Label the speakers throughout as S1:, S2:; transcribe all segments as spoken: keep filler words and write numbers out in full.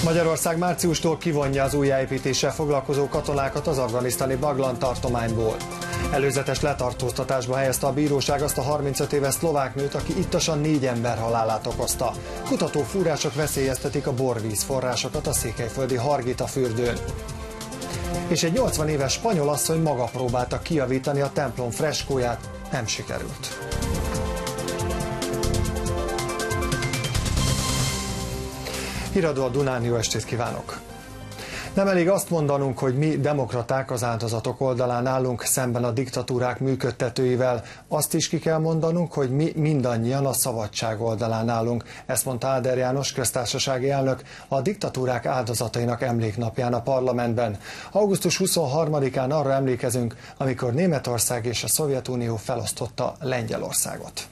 S1: Magyarország márciustól kivonja az újjáépítéssel foglalkozó katonákat az afganisztáni Baglan tartományból. Előzetes letartóztatásba helyezte a bíróság azt a harmincöt éves szlovák nőt, aki ittasan négy ember halálát okozta. Kutatófúrások veszélyeztetik a borvíz forrásokat a székelyföldi Hargita fürdőn. És egy nyolcvan éves spanyol asszony maga próbálta kijavítani a templom freskóját, nem sikerült. Híradó a Dunán, jó estét kívánok! Nem elég azt mondanunk, hogy mi demokraták az áldozatok oldalán állunk szemben a diktatúrák működtetőivel, azt is ki kell mondanunk, hogy mi mindannyian a szabadság oldalán állunk. Ezt mondta Áder János köztársasági elnök a diktatúrák áldozatainak emléknapján a parlamentben. augusztus huszonharmadikán arra emlékezünk, amikor Németország és a Szovjetunió felosztotta Lengyelországot.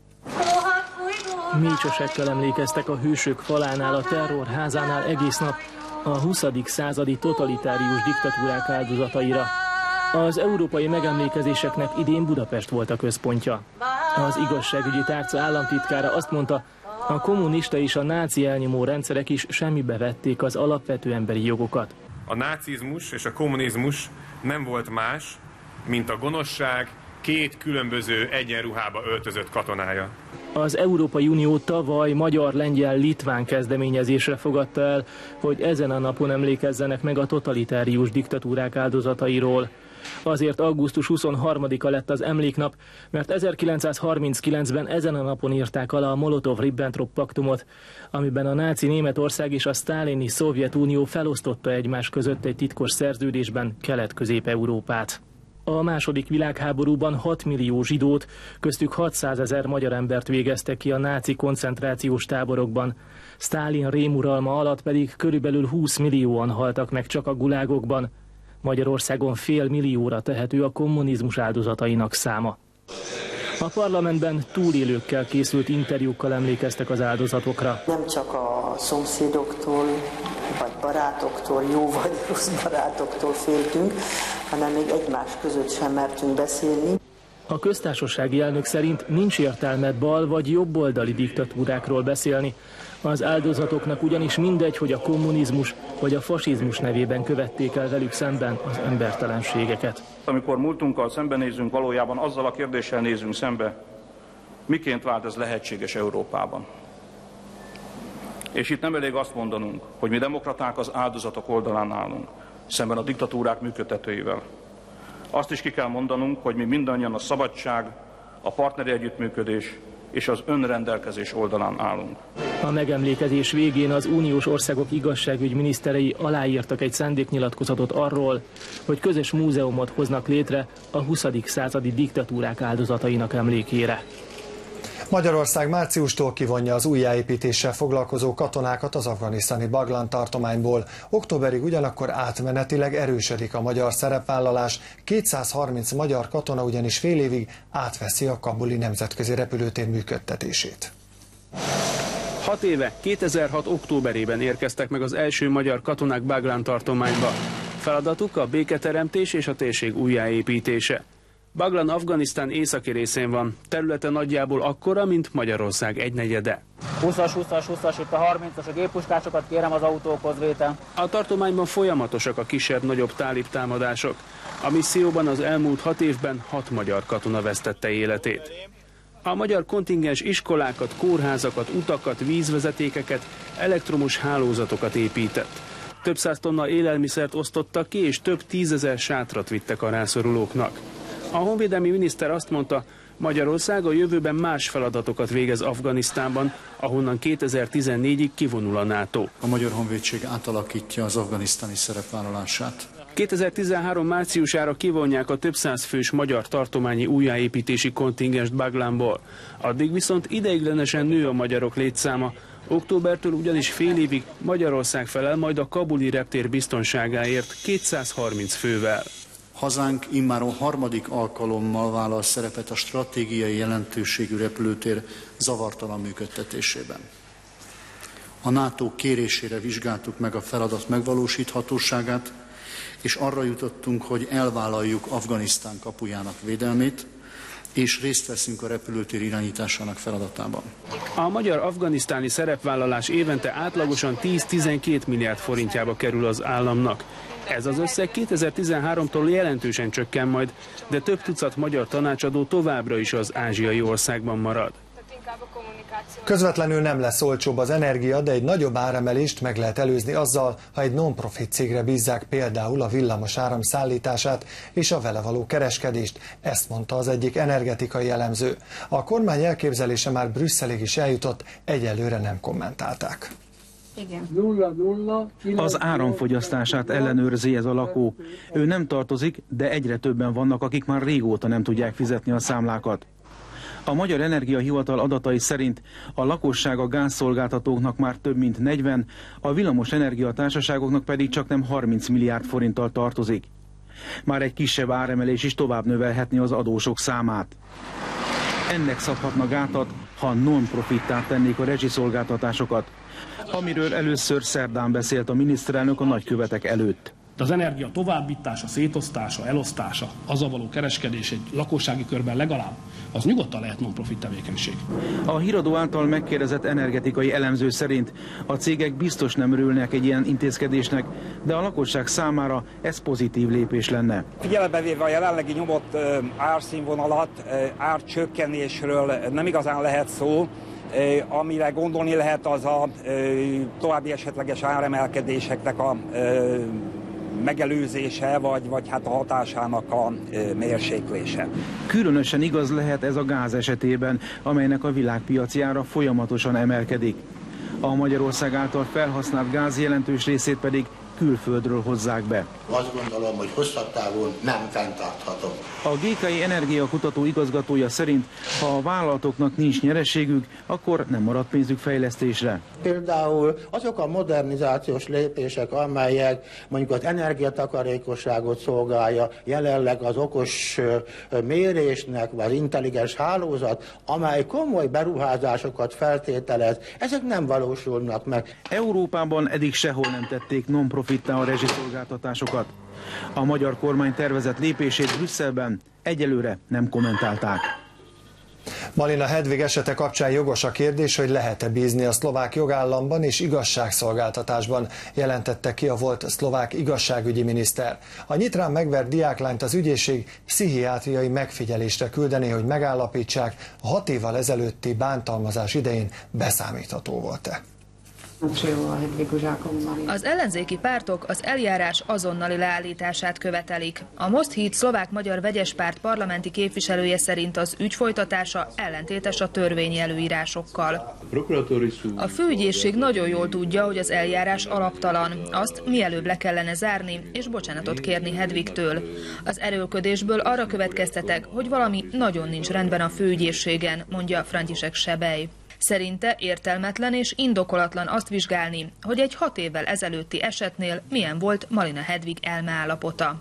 S2: Mécsesekkel emlékeztek a hősök falánál, a terrorházánál egész nap a huszadik századi totalitárius diktatúrák áldozataira. Az európai megemlékezéseknek idén Budapest volt a központja. Az igazságügyi tárca államtitkára azt mondta, a kommunista és a náci elnyomó rendszerek is semmibe vették az alapvető emberi jogokat.
S3: A nácizmus és a kommunizmus nem volt más, mint a gonoszság két különböző egyenruhába öltözött katonája.
S2: Az Európai Unió tavaly magyar-lengyel-litván kezdeményezésre fogadta el, hogy ezen a napon emlékezzenek meg a totalitárius diktatúrák áldozatairól. Azért augusztus huszonharmadika lett az emléknap, mert ezerkilencszázharminckilencben ezen a napon írták alá a Molotov-Ribbentrop paktumot, amiben a náci Németország és a sztálini Szovjetunió felosztotta egymás között egy titkos szerződésben Kelet-Közép-Európát. A második világháborúban hat millió zsidót, köztük hatszázezer magyar embert végeztek ki a náci koncentrációs táborokban. Sztálin rémuralma alatt pedig körülbelül húsz millióan haltak meg csak a gulágokban. Magyarországon fél millióra tehető a kommunizmus áldozatainak száma. A parlamentben túlélőkkel készült interjúkkal emlékeztek az áldozatokra.
S4: Nem csak a szomszédoktól, vagy barátoktól, jó vagy rossz barátoktól féltünk, hanem még egymás között sem mertünk beszélni.
S2: A köztársasági elnök szerint nincs értelme bal vagy jobboldali diktatúrákról beszélni. Az áldozatoknak ugyanis mindegy, hogy a kommunizmus vagy a fasizmus nevében követték el velük szemben az embertelenségeket.
S5: Amikor múltunkkal szembenézünk, valójában azzal a kérdéssel nézünk szembe, miként vált ez lehetséges Európában. És itt nem elég azt mondanunk, hogy mi demokraták az áldozatok oldalán állunk, szemben a diktatúrák működtetőivel. Azt is ki kell mondanunk, hogy mi mindannyian a szabadság, a partneri együttműködés és az önrendelkezés oldalán állunk.
S2: A megemlékezés végén az uniós országok igazságügyminiszterei aláírtak egy szándéknyilatkozatot arról, hogy közös múzeumot hoznak létre a huszadik századi diktatúrák áldozatainak emlékére.
S1: Magyarország márciustól kivonja az újjáépítéssel foglalkozó katonákat az afganisztáni Baglan tartományból. Októberig ugyanakkor átmenetileg erősödik a magyar szerepvállalás. kétszázharminc magyar katona ugyanis fél évig átveszi a kabuli nemzetközi repülőtér működtetését.
S6: Hat éve, kétezer-hat októberében érkeztek meg az első magyar katonák Baglan tartományba. Feladatuk a béketeremtés és a térség újjáépítése. Baglan Afganisztán északi részén van, területe nagyjából akkora, mint Magyarország egynegyede.
S7: húszas, húszas, húszas, itt a harmincas, a géppuskásokat kérem az autókhoz vétel.
S6: A tartományban folyamatosak a kisebb-nagyobb tálib támadások. A misszióban az elmúlt hat évben hat magyar katona vesztette életét. A magyar kontingens iskolákat, kórházakat, utakat, vízvezetékeket, elektromos hálózatokat épített. Több száz tonna élelmiszert osztottak ki, és több tízezer sátrat vittek a rászorulóknak. A honvédelmi miniszter azt mondta, Magyarország a jövőben más feladatokat végez Afganisztánban, ahonnan kétezer-tizennégyig kivonul a NATO.
S8: A Magyar Honvédség átalakítja az afganisztáni szerepvállalását.
S6: kétezer-tizenhárom márciusára kivonják a több száz fős magyar tartományi újjáépítési kontingenst Baglanból. Addig viszont ideiglenesen nő a magyarok létszáma. Októbertől ugyanis fél évig Magyarország felel majd a kabuli reptér biztonságáért kétszázharminc fővel.
S8: Hazánk immáron harmadik alkalommal vállal szerepet a stratégiai jelentőségű repülőtér zavartalan működtetésében. A NATO kérésére vizsgáltuk meg a feladat megvalósíthatóságát, és arra jutottunk, hogy elvállaljuk Afganisztán kapujának védelmét, és részt veszünk a repülőtér irányításának feladatában.
S6: A magyar afganisztáni szerepvállalás évente átlagosan tíz-tizenkét milliárd forintjába kerül az államnak. Ez az összeg kétezer-tizenháromtól jelentősen csökken majd, de több tucat magyar tanácsadó továbbra is az ázsiai országban marad.
S1: Közvetlenül nem lesz olcsóbb az energia, de egy nagyobb áremelést meg lehet előzni azzal, ha egy non-profit cégre bízzák például a villamos áram szállítását és a vele való kereskedést, ezt mondta az egyik energetikai elemző. A kormány elképzelése már Brüsszelig is eljutott, egyelőre nem kommentálták.
S9: Igen.
S10: Az áramfogyasztását ellenőrzi ez a lakó. Ő nem tartozik, de egyre többen vannak, akik már régóta nem tudják fizetni a számlákat. A Magyar Energiahivatal adatai szerint a lakosság a gázszolgáltatóknak már több mint negyven, a villamos energiatársaságoknak pedig csak nem harminc milliárd forinttal tartozik. Már egy kisebb áremelés is tovább növelhetni az adósok számát. Ennek szabhatna gátat, ha non-profittá tennék a rezsiszolgáltatásokat, amiről először szerdán beszélt a miniszterelnök a nagykövetek előtt.
S11: De az energia továbbítása, szétosztása, elosztása, azzal való kereskedés egy lakossági körben legalább, az nyugodtan lehet non-profit tevékenység.
S10: A híradó által megkérdezett energetikai elemző szerint a cégek biztos nem örülnek egy ilyen intézkedésnek, de a lakosság számára ez pozitív lépés lenne.
S12: Figyelembe véve a jelenlegi nyomott árszínvonalat, árcsökkenésről nem igazán lehet szó. Amire gondolni lehet, az a további esetleges áremelkedéseknek a megelőzése, vagy, vagy hát a hatásának a mérséklése.
S10: Különösen igaz lehet ez a gáz esetében, amelynek a világpiaci ára folyamatosan emelkedik. A Magyarország által felhasznált gáz jelentős részét pedig külföldről hozzák be.
S13: Azt gondolom, hogy hosszabb távon nem fenntartható.
S10: A gé ká i energiakutató igazgatója szerint, ha a vállalatoknak nincs nyereségük, akkor nem marad pénzük fejlesztésre.
S13: Például azok a modernizációs lépések, amelyek mondjuk az energiatakarékosságot szolgálja, jelenleg az okos mérésnek, vagy az intelligens hálózat, amely komoly beruházásokat feltételez, ezek nem valósulnak meg.
S10: Európában eddig sehol nem tették non-profittá a rezsiszolgáltatásokat. A magyar kormány tervezett lépését Brüsszelben egyelőre nem kommentálták.
S1: Malina Hedvig esete kapcsán jogos a kérdés, hogy lehet-e bízni a szlovák jogállamban és igazságszolgáltatásban, jelentette ki a volt szlovák igazságügyi miniszter. A nyitrán megvert diáklányt az ügyészség pszichiátriai megfigyelésre küldené, hogy megállapítsák, a hat évvel ezelőtti bántalmazás idején beszámítható volt-e.
S9: Az ellenzéki pártok az eljárás azonnali leállítását követelik. A Most Híd szlovák-magyar vegyes párt parlamenti képviselője szerint az ügy folytatása ellentétes a törvényi előírásokkal. A főügyészség nagyon jól tudja, hogy az eljárás alaptalan. Azt mielőbb le kellene zárni és bocsánatot kérni Hedvigtől. Az erőlködésből arra következtetek, hogy valami nagyon nincs rendben a főügyészségen, mondja František Šebej. Szerinte értelmetlen és indokolatlan azt vizsgálni, hogy egy hat évvel ezelőtti esetnél milyen volt Malina Hedvig elmeállapota.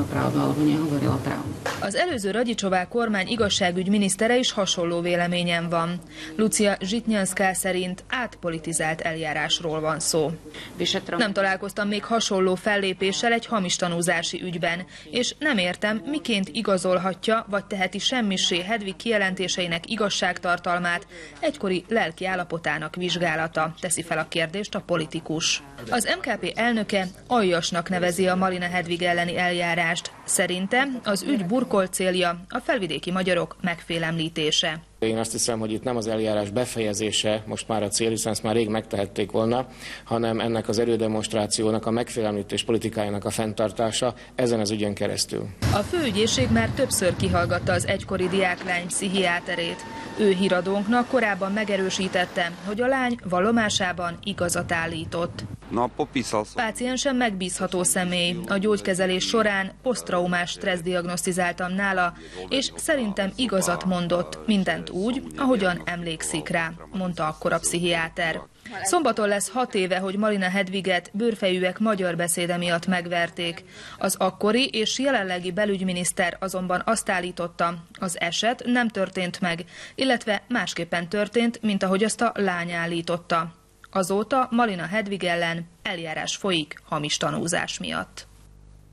S9: Az előző Radicsová kormány igazságügy minisztere is hasonló véleményen van. Lucia Zsitnyánszká szerint átpolitizált eljárásról van szó. Nem találkoztam még hasonló fellépéssel egy hamis tanúzási ügyben, és nem értem, miként igazolhatja vagy teheti semmissé Hedvig kijelentéseinek igazságtartalmát egykori lelki állapotának vizsgálata, teszi fel a kérdést a politikus. Az em ká pé elnöke aljasnak nevezi a Malina Hedvig elleni eljárást. Szerinte az ügy burkolt célja a felvidéki magyarok megfélemlítése.
S14: Én azt hiszem, hogy itt nem az eljárás befejezése most már a cél, hiszen ezt már rég megtehették volna, hanem ennek az erődemonstrációnak, a megfélemlítés politikájának a fenntartása ezen az ügyön keresztül.
S9: A főügyészség már többször kihallgatta az egykori diáklány pszichiáterét. Ő híradónknak korábban megerősítette, hogy a lány vallomásában igazat állított. Páciensen megbízható személy. A gyógykezelés során posztraumás stressz diagnosztizáltam nála, és szerintem igazat mondott, mindent úgy, ahogyan emlékszik rá, mondta akkor a pszichiáter. Szombaton lesz hat éve, hogy Malina Hedviget bőrfejűek magyar beszéde miatt megverték. Az akkori és jelenlegi belügyminiszter azonban azt állította, az eset nem történt meg, illetve másképpen történt, mint ahogy azt a lány állította. Azóta Malina Hedvig ellen eljárás folyik hamis tanúzás miatt.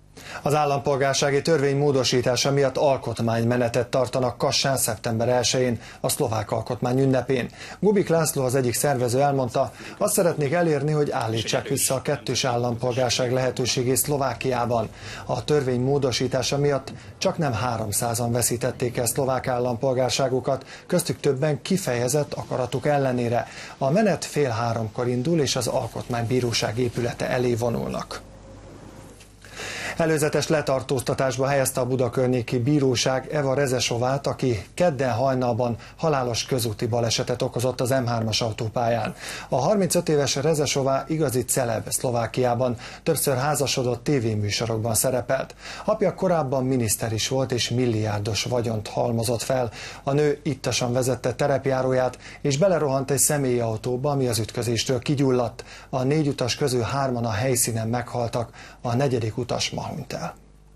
S1: Az állampolgársági törvény módosítása miatt alkotmánymenetet tartanak Kassán szeptember elsején, a szlovák alkotmány ünnepén. Gubik László, az egyik szervező elmondta, azt szeretnék elérni, hogy állítsák vissza a kettős állampolgárság lehetőségét Szlovákiában. A törvény módosítása miatt csak nem háromszázan veszítették el szlovák állampolgárságukat, köztük többen kifejezett akaratuk ellenére. A menet fél háromkor indul, és az alkotmánybíróság épülete elé vonulnak. Előzetes letartóztatásba helyezte a budakörnyéki bíróság Eva Rezesovát, aki kedden hajnalban halálos közúti balesetet okozott az M hármas autópályán. A harmincöt éves Rezesová igazi celeb Szlovákiában, többször házasodott tévéműsorokban szerepelt. Apja korábban miniszter is volt, és milliárdos vagyont halmozott fel. A nő ittasan vezette terepjáróját, és belerohant egy személyi autóba, ami az ütközéstől kigyulladt. A négy utas közül hárman a helyszínen meghaltak, a negyedik utas ma hunyt el.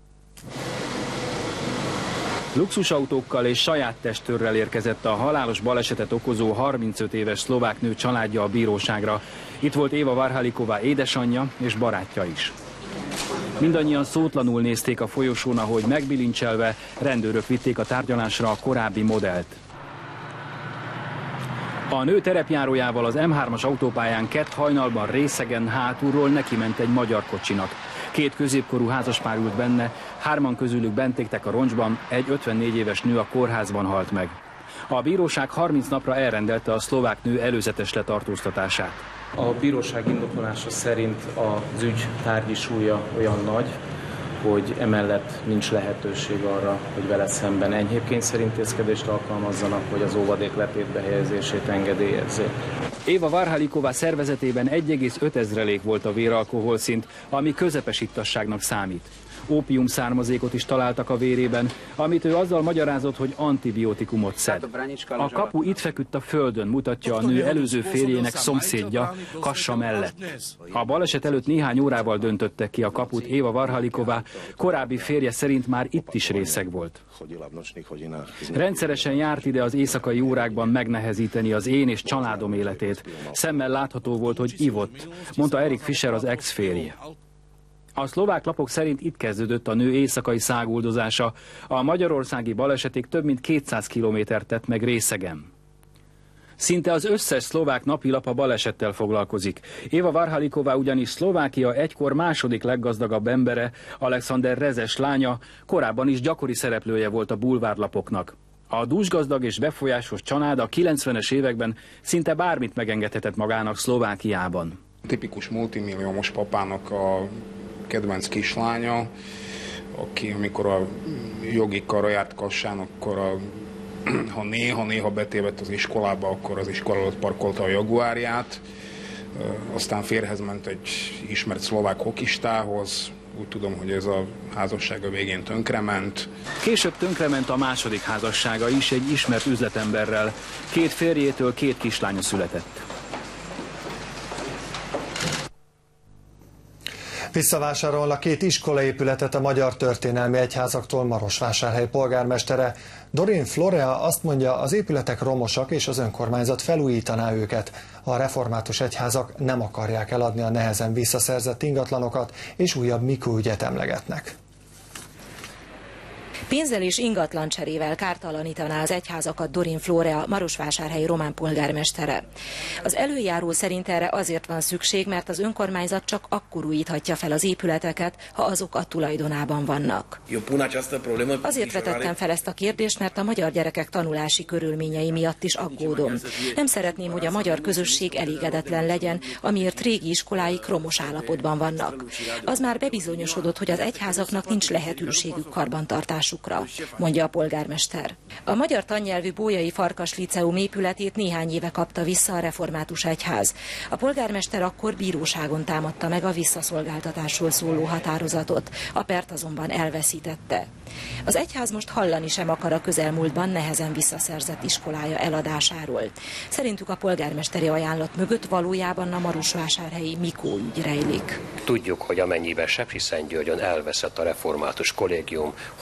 S6: Luxusautókkal és saját testőrrel érkezett a halálos balesetet okozó harmincöt éves szlovák nő családja a bíróságra. Itt volt Éva Varhaliková édesanyja és barátja is. Mindannyian szótlanul nézték a folyosón, ahogy megbilincselve rendőrök vitték a tárgyalásra a korábbi modellt. A nő terepjárójával az M hármas autópályán kett hajnalban részegen hátulról nekiment egy magyar kocsinak. Két középkorú házaspár ült benne, hárman közülük bent égtek a roncsban, egy ötvennégy éves nő a kórházban halt meg. A bíróság harminc napra elrendelte a szlovák nő előzetes letartóztatását.
S15: A bíróság indoklása szerint az ügy tárgyi súlya olyan nagy, hogy emellett nincs lehetőség arra, hogy vele szemben enyhébb kényszerintézkedést alkalmazzanak, vagy az óvadék letétbe helyezését engedélyezzék.
S6: Éva Varhaliková szervezetében egy egész öt ezrelék volt a véralkoholszint, ami közepes ittasságnak számít. Ópium származékot is találtak a vérében, amit ő azzal magyarázott, hogy antibiotikumot szed. A kapu itt feküdt a földön, mutatja a nő előző férjének szomszédja, Kassa mellett. A baleset előtt néhány órával döntöttek ki a kaput. Éva Varhaliková korábbi férje szerint már itt is részeg volt. Rendszeresen járt ide az éjszakai órákban megnehezíteni az én és családom életét. Szemmel látható volt, hogy ivott, mondta Erik Fischer, az ex-férje. A szlovák lapok szerint itt kezdődött a nő éjszakai száguldozása. A magyarországi balesetig több mint kétszáz kilométert tett meg részegen. Szinte az összes szlovák napilap a balesettel foglalkozik. Éva Varhaliková ugyanis Szlovákia egykor második leggazdagabb embere, Alexander Rezes lánya, korábban is gyakori szereplője volt a bulvárlapoknak. A dúsgazdag és befolyásos család a kilencvenes években szinte bármit megengedhetett magának Szlovákiában.
S16: Tipikus multimilliómos papának a kedvenc kislánya, aki amikor a jogi karra járt Kassán, akkor a, ha néha-néha betévedt az iskolába, akkor az iskola előtt parkolta a Jaguárját. Aztán férjhez ment egy ismert szlovák hokistához. Úgy tudom, hogy ez a házassága végén tönkrement.
S6: Később tönkrement a második házassága is egy ismert üzletemberrel. Két férjétől két kislánya született.
S1: Visszavásárolnak két iskolaépületet a Magyar Történelmi Egyházaktól Marosvásárhely polgármestere. Dorin Florea azt mondja, az épületek romosak, és az önkormányzat felújítaná őket. A református egyházak nem akarják eladni a nehezen visszaszerzett ingatlanokat, és újabb Mikó ügyet emlegetnek.
S17: Pénzzel és ingatlan cserével kártalanítaná az egyházakat Dorin Florea, marosvásárhelyi román polgármestere. Az előjáró szerint erre azért van szükség, mert az önkormányzat csak akkor újíthatja fel az épületeket, ha azok a tulajdonában vannak. Azért vetettem fel ezt a kérdést, mert a magyar gyerekek tanulási körülményei miatt is aggódom. Nem szeretném, hogy a magyar közösség elégedetlen legyen, amiért régi iskoláik romos állapotban vannak. Az már bebizonyosodott, hogy az egyházaknak nincs lehetőségük karbantartásukra, mondja a polgármester. A magyar tannyelvű Bolyai Farkas Liceum épületét néhány éve kapta vissza a református egyház. A polgármester akkor bíróságon támadta meg a visszaszolgáltatásról szóló határozatot, a pert azonban elveszítette. Az egyház most hallani sem akar a közelmúltban nehezen visszaszerzett iskolája eladásáról. Szerintük a polgármesteri ajánlat mögött valójában a marosvásárhelyi Mikó ügy rejlik.
S18: Tudjuk, hogy amennyiben Sepsiszentgyörgyön elveszett a református kollégium, holtbiztos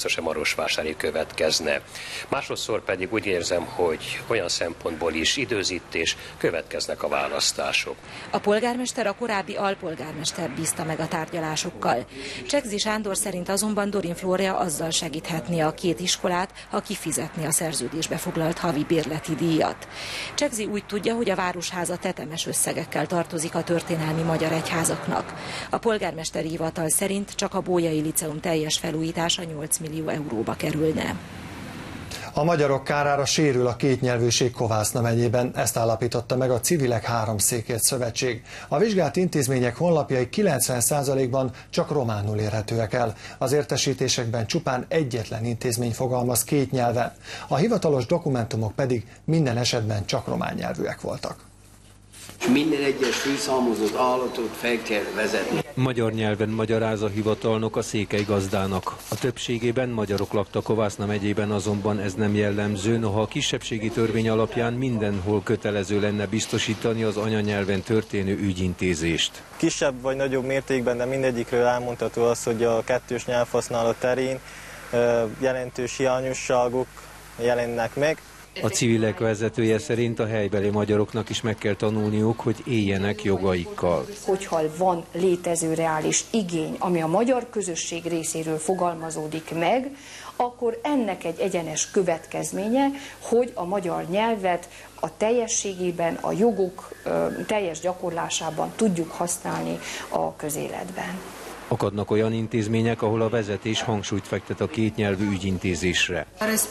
S18: természetesen Marosvásárig következne. Másodszor pedig úgy érzem, hogy olyan szempontból is időzítés, következnek a választások.
S17: A polgármester a korábbi alpolgármester bízta meg a tárgyalásokkal. Csegzi Sándor szerint azonban Dorin Flórea azzal segíthetné a két iskolát, ha kifizetni a szerződésbe foglalt havi bérleti díjat. Csegzi úgy tudja, hogy a városháza tetemes összegekkel tartozik a történelmi magyar egyházaknak. A polgármesteri hivatal szerint csak a Bolyai Liceum teljes felújítása nyolc millió euróba kerülne.
S1: A magyarok kárára sérül a kétnyelvűség Kovászna megyében, ezt állapította meg a Civilek Háromszékért Szövetség. A vizsgált intézmények honlapjai kilencven százalékban csak románul érhetőek el. Az értesítésekben csupán egyetlen intézmény fogalmaz két nyelven. A hivatalos dokumentumok pedig minden esetben csak román nyelvűek voltak.
S19: És minden egyes főszámozott állatot fel kell vezetni.
S20: Magyar nyelven magyaráz a hivatalnok a székely gazdának. A többségében magyarok laktak Kovászna megyében, azonban ez nem jellemző, noha a kisebbségi törvény alapján mindenhol kötelező lenne biztosítani az anyanyelven történő ügyintézést.
S21: Kisebb vagy nagyobb mértékben, de mindegyikről elmondható az, hogy a kettős nyelvhasználat terén jelentős hiányosságok jelennek meg.
S20: A Civilek vezetője szerint a helybeli magyaroknak is meg kell tanulniuk, hogy éljenek jogaikkal.
S22: Hogyha van létező reális igény, ami a magyar közösség részéről fogalmazódik meg, akkor ennek egy egyenes következménye, hogy a magyar nyelvet a teljességében, a jogok teljes gyakorlásában tudjuk használni a közéletben.
S20: Akadnak olyan intézmények, ahol a vezetés hangsúlyt fektet a kétnyelvű ügyintézésre.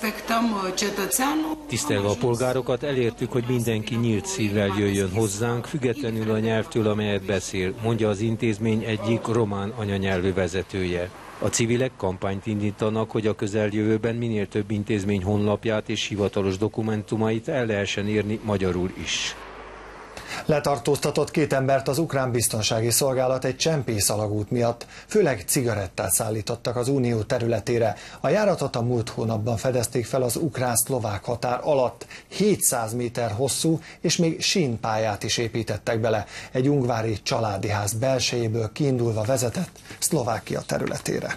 S20: Tisztelve a polgárokat, elértük, hogy mindenki nyílt szívvel jöjjön hozzánk, függetlenül a nyelvtől, amelyet beszél, mondja az intézmény egyik román anyanyelvű vezetője. A civilek kampányt indítanak, hogy a közeljövőben minél több intézmény honlapját és hivatalos dokumentumait el lehessen érni magyarul is.
S1: Letartóztatott két embert az ukrán biztonsági szolgálat egy csempészalagút miatt, főleg cigarettát szállítottak az unió területére. A járatot a múlt hónapban fedezték fel az ukrán-szlovák határ alatt, hétszáz méter hosszú, és még sínpályát is építettek bele. Egy ungvári családi ház belsejéből kiindulva vezetett Szlovákia területére.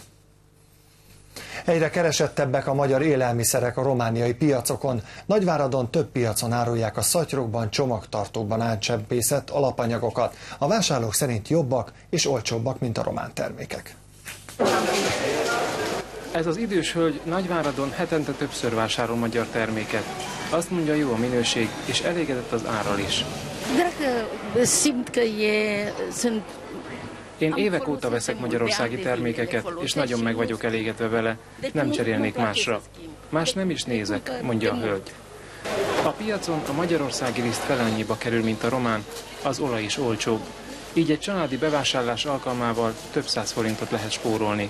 S1: Egyre keresettebbek a magyar élelmiszerek a romániai piacokon. Nagyváradon több piacon árulják a szatyrokban, csomagtartókban átcsempészett alapanyagokat. A vásárlók szerint jobbak és olcsóbbak, mint a román termékek.
S2: Ez az idős hölgy Nagyváradon hetente többször vásárol magyar terméket. Azt mondja, jó a minőség, és elégedett az árral is. Én évek óta veszek magyarországi termékeket, és nagyon meg vagyok elégedve vele, nem cserélnék másra. Más nem is nézek, mondja a hölgy. A piacon a magyarországi liszt fele annyiba kerül, mint a román, az olaj is olcsóbb. Így egy családi bevásárlás alkalmával több száz forintot lehet spórolni.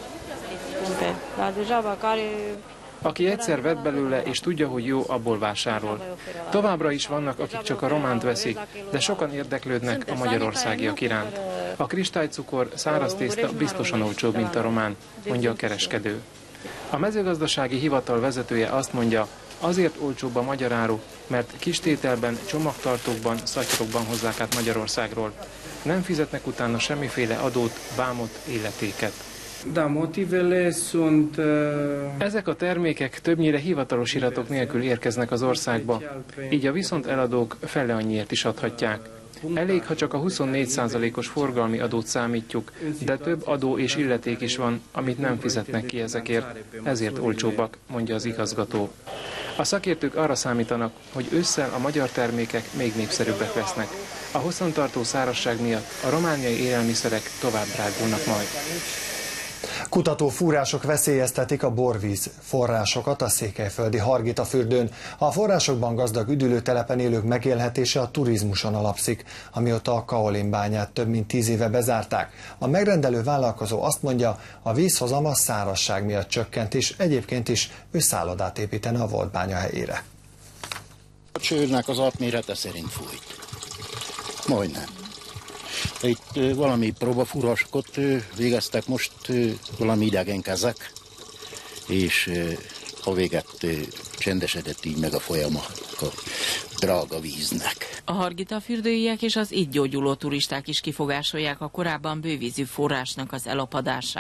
S2: Aki egyszer vett belőle, és tudja, hogy jó, abból vásárol. Továbbra is vannak, akik csak a románt veszik, de sokan érdeklődnek a magyarországiak iránt. A kristálycukor, száraz tészta biztosan olcsóbb, mint a román, mondja a kereskedő. A mezőgazdasági hivatal vezetője azt mondja, azért olcsóbb a magyar áru, mert kis tételben, csomagtartókban, szatyrokban hozzák át Magyarországról. Nem fizetnek utána semmiféle adót, vámot, illetéket.
S23: Da, motivele sunt...
S2: Ezek a termékek többnyire hivatalos iratok nélkül érkeznek az országba, így a viszont eladók fele annyiért is adhatják. Elég, ha csak a huszonnégy százalékos forgalmi adót számítjuk, de több adó és illeték is van, amit nem fizetnek ki ezekért, ezért olcsóbbak, mondja az igazgató. A szakértők arra számítanak, hogy ősszel a magyar termékek még népszerűbbek lesznek. A hosszantartó szárazság miatt a romániai élelmiszerek tovább drágulnak majd.
S1: Kutató fúrások veszélyeztetik a borvíz forrásokat a székelyföldi Hargitafürdőn. A forrásokban gazdag üdülőtelepen élők megélhetése a turizmuson alapszik, amióta a kaolin bányát több mint tíz éve bezárták. A megrendelő vállalkozó azt mondja, a vízhozam a szárazság miatt csökkent, és egyébként is ő szállodát építene a volt bánya helyére.
S13: A csőrnek az átmérete szerint fújt. Majdnem. Itt valami próbafúrásokat végeztek most, valami idegen kezek, és a véget csendesedett így meg a folyama a drága víznek.
S24: A hargitafürdőiek és az itt gyógyuló turisták is kifogásolják a korábban bővízű forrásnak az elapadását.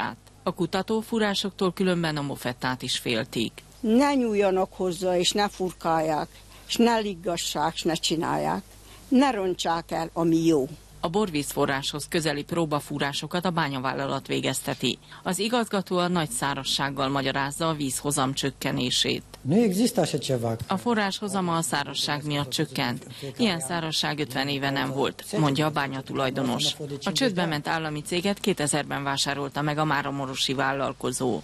S3: A kutatófúrásoktól különben a mofettát is féltik.
S4: Ne nyúljanak hozzá, és ne furkálják, és ne liggassák, és ne csinálják. Ne rontsák el, ami jó.
S3: A borvízforráshoz közeli próbafúrásokat a bányavállalat végezteti. Az igazgató a nagy szárazsággal magyarázza a víz hozam csökkenését. A forrás hozama a szárazság miatt csökkent. Ilyen szárazság ötven éve nem volt, mondja a bányatulajdonos. A csődbe ment állami céget kétezerben vásárolta meg a máramarosi vállalkozó.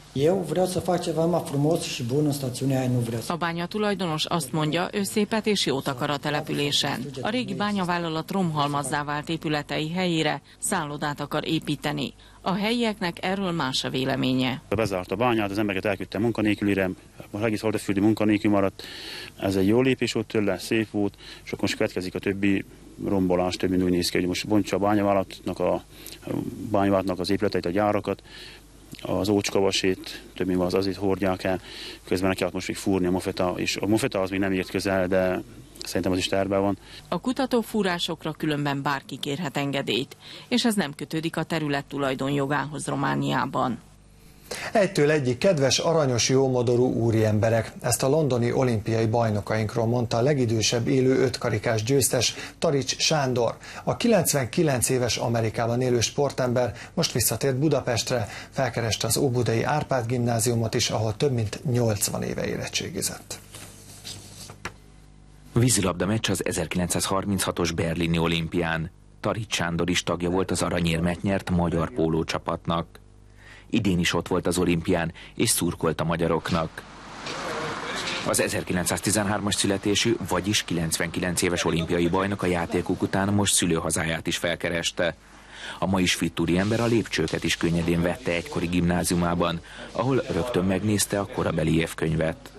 S3: A bányatulajdonos azt mondja, ő szépet és jót akar a településen. A régi bányavállalat romhalmazzá vált épületei helyére szállodát akar építeni. A helyieknek erről más a véleménye.
S5: Bezárt a bányát, az embereket elküldte munkanélkülire, az egész Haldaföldi munkanélkül maradt. Ez egy jó lépés volt tőle, szép volt, és akkor most következik a többi rombolás, több mind úgy néz ki, hogy most bontsa a bányavállalatnak, a bányavállalatnak az épületeit, a gyárakat, az ócskavasét, több mint az azért hordják el, közben neki most még fúrni a mofeta, és a mofeta az még nem ért közel, de szerintem az is tervben van.
S3: A kutatófúrásokra különben bárki kérhet engedélyt, és ez nem kötődik a terület tulajdonjogához Romániában.
S1: Egytől egyik kedves, aranyos, jómodorú úriemberek. Ezt a londoni olimpiai bajnokainkról mondta a legidősebb élő ötkarikás győztes, Tarics Sándor. A kilencvenkilenc éves Amerikában élő sportember most visszatért Budapestre, felkereste az óbudai Árpád gimnáziumot is, ahol több mint nyolcvan éve érettségizett.
S24: Vízilabda meccs az ezerkilencszázharminchatos berlini olimpián. Tarics Sándor is tagja volt az aranyérmet nyert magyar pólócsapatnak. Idén is ott volt az olimpián, és szurkolt a magyaroknak. Az ezerkilencszáztizenhármas születésű, vagyis kilencvenkilenc éves olimpiai bajnok a játékok után most szülőhazáját is felkereste. A ma is fit úriember a lépcsőket is könnyedén vette egykori gimnáziumában, ahol rögtön megnézte a korabeli évkönyvet.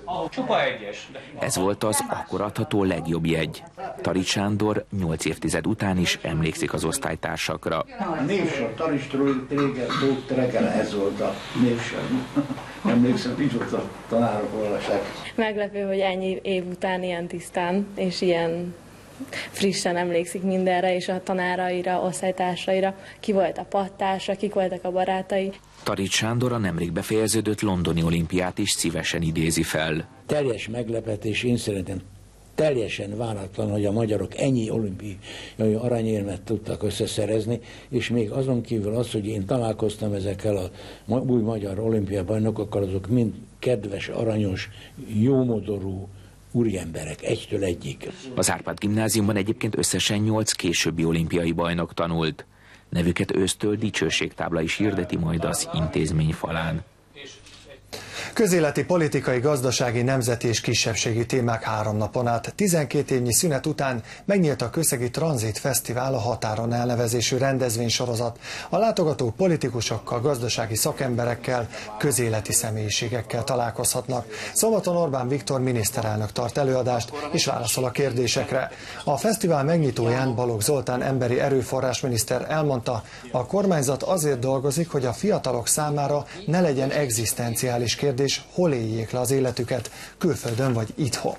S24: Ez volt az akkor adható legjobb jegy. Tarics Sándor nyolc évtized után is emlékszik az osztálytársakra.
S25: A névsor, Taricsról régen, volt reggel, ez volt a névsor. Emlékszem, így volt a tanárok olvasák.
S26: Meglepő, hogy ennyi év után ilyen tisztán és ilyen frissen emlékszik mindenre, és a tanáraira, osztálytársaira, ki volt a pattársa, kik voltak a barátai.
S24: Tarics Sándor a nemrég befejeződött londoni olimpiát is szívesen idézi fel.
S25: Teljes meglepetés, én szerintem teljesen váratlan, hogy a magyarok ennyi olimpiai aranyérmet tudtak összeszerezni, és még azon kívül az, hogy én találkoztam ezekkel a új magyar olimpiai bajnokokkal, azok mind kedves, aranyos, jómodorú úriemberek, egytől egyik.
S24: Az Árpád gimnáziumban egyébként összesen nyolc későbbi olimpiai bajnok tanult. Nevüket ősztől dicsőségtábla is hirdeti majd az intézmény falán.
S1: Közéleti, politikai, gazdasági, nemzeti és kisebbségi témák három napon át. tizenkét évnyi szünet után megnyílt a Kőszegi Tranzit Fesztivál, a Határon elnevezésű rendezvénysorozat. A látogatók politikusokkal, gazdasági szakemberekkel, közéleti személyiségekkel találkozhatnak. Szombaton Orbán Viktor miniszterelnök tart előadást és válaszol a kérdésekre. A fesztivál megnyitóján Balogh Zoltán emberi erőforrás miniszter elmondta, a kormányzat azért dolgozik, hogy a fiatalok számára ne legyen egzisztenciális kérdés, hol éljék le az életüket, külföldön vagy itthon.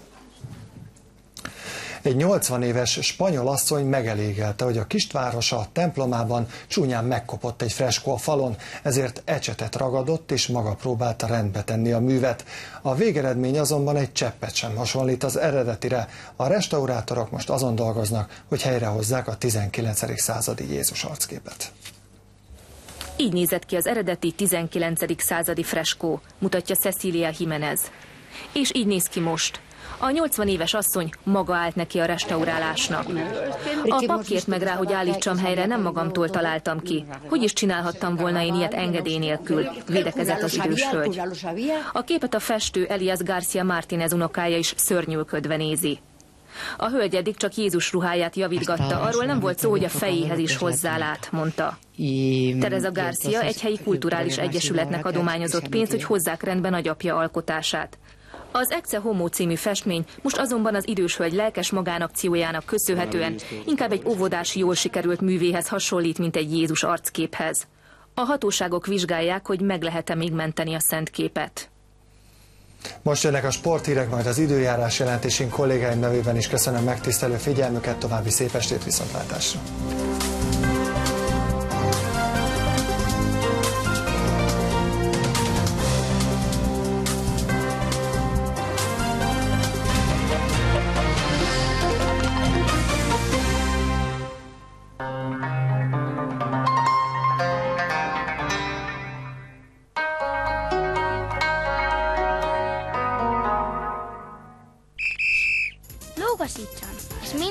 S1: Egy nyolcvan éves spanyol asszony megelégelte, hogy a kisvárosa templomában csúnyán megkopott egy freskó a falon, ezért ecsetet ragadott és maga próbálta rendbe tenni a művet. A végeredmény azonban egy cseppet sem hasonlít az eredetire. A restaurátorok most azon dolgoznak, hogy helyrehozzák a tizenkilencedik századi Jézus arcképet.
S27: Így nézett ki az eredeti tizenkilencedik századi freskó, mutatja Cecilia Jiménez. És így néz ki most. A nyolcvan éves asszony maga állt neki a restaurálásnak. A pap kért meg rá, hogy állítsam helyre, nem magamtól találtam ki. Hogy is csinálhattam volna én ilyet engedély nélkül, védekezett az idős hölgy. A képet a festő Elias García Martínez unokája is szörnyűködve nézi. A hölgy eddig csak Jézus ruháját javítgatta, arról nem volt szó, hogy a fejéhez is hozzálát, mondta. Teresa García egy helyi kulturális egyesületnek adományozott pénzt, hogy hozzák rendbe nagyapja alkotását. Az Ecce Homo című festmény most azonban az idős hölgy lelkes magánakciójának köszönhetően inkább egy óvodás jól sikerült művéhez hasonlít, mint egy Jézus arcképhez. A hatóságok vizsgálják, hogy meg lehet-e még menteni a szent képet.
S1: Most jönnek a sporthírek, majd az időjárás jelentésén. Kollégáim nevében is köszönöm megtisztelő figyelmüket, további szép estét, viszontlátásra!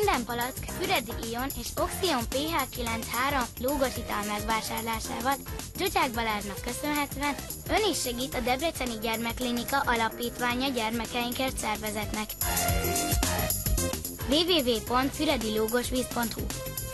S7: Minden palack Füredi Ion és Oxion pé há kilencvenhárom lúgos ital megvásárlásával Zsucsák Balázsnak köszönhetően ön is segít a Debreceni Gyermekklinika Alapítványa gyermekeinkért szervezetnek. double-u double-u double-u pont füredi lúgosvíz pont hu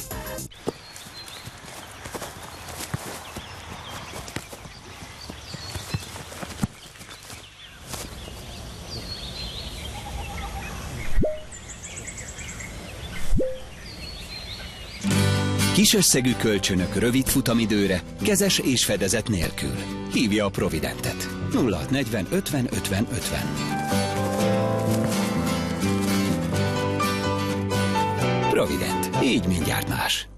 S8: Kis összegű kölcsönök rövid futamidőre, kezes és fedezet nélkül. Hívja a Providentet. nulla hat negyven ötven ötven ötven. Provident. Így mindjárt más.